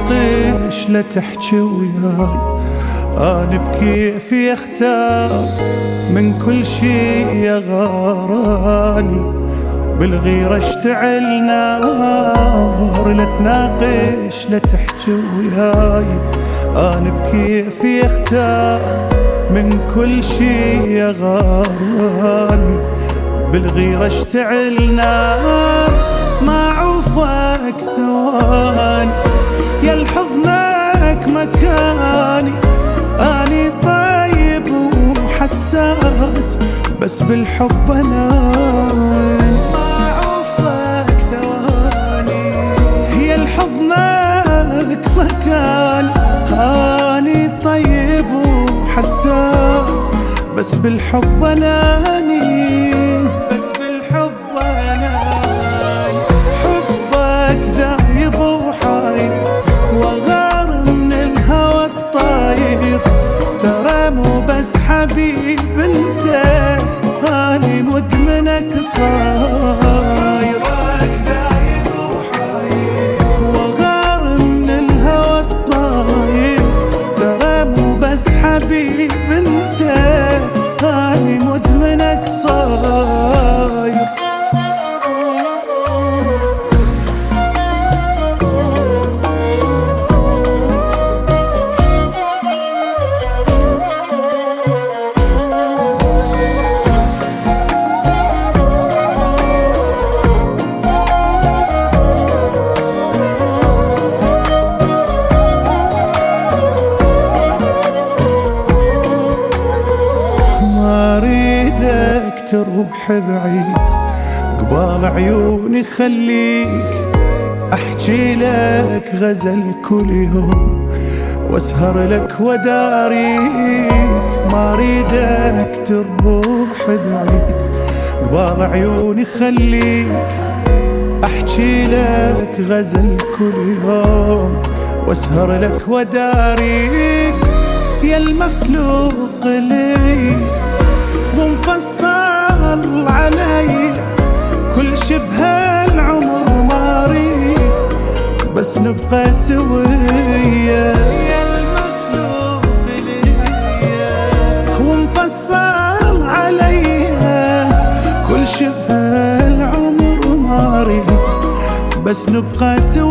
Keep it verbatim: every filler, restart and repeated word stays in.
تناقش لا تحكي وياي، أنا بكيفي اختار من كل شي يا غاراني، بالغيرة اشتعل نار. لا تناقش لا تحكي وياي، أنا بكيفي اختار من كل شي يا غاراني، بالغيرة اشتعل نار. ما عوفك ثواني يا الحضنك مكاني، أني طيب وحساس بس بالحب أناني. ما عوفك ثواني يا الحضنك مكاني، أني طيب وحساس بس بالحب أناني، بس بالحب أناني. حبك ذايب وحاير وغار من الهوى الطاير، ترى مو بس حبيب انت، اني مدمنك صاير. حبك ذايب وحاير وغار من الهوى الطاير، ترى مو بس حبيب انت، اني مدمنك صاير. تروح بعيد قبال عيوني، خليك احكي لك غزل كل يوم واسهر لك وداريك. ما اريدك تروح بعيد قبال عيوني، خليك احكي لك غزل كل يوم واسهر لك وداريك. يا المخلوق لي ومفصل علي، كل شبه العمر ما اريد بس نبقى سوية. يا المخلوق ليا ومفصل علي، كل شبه العمر ما اريد بس نبقى سوية.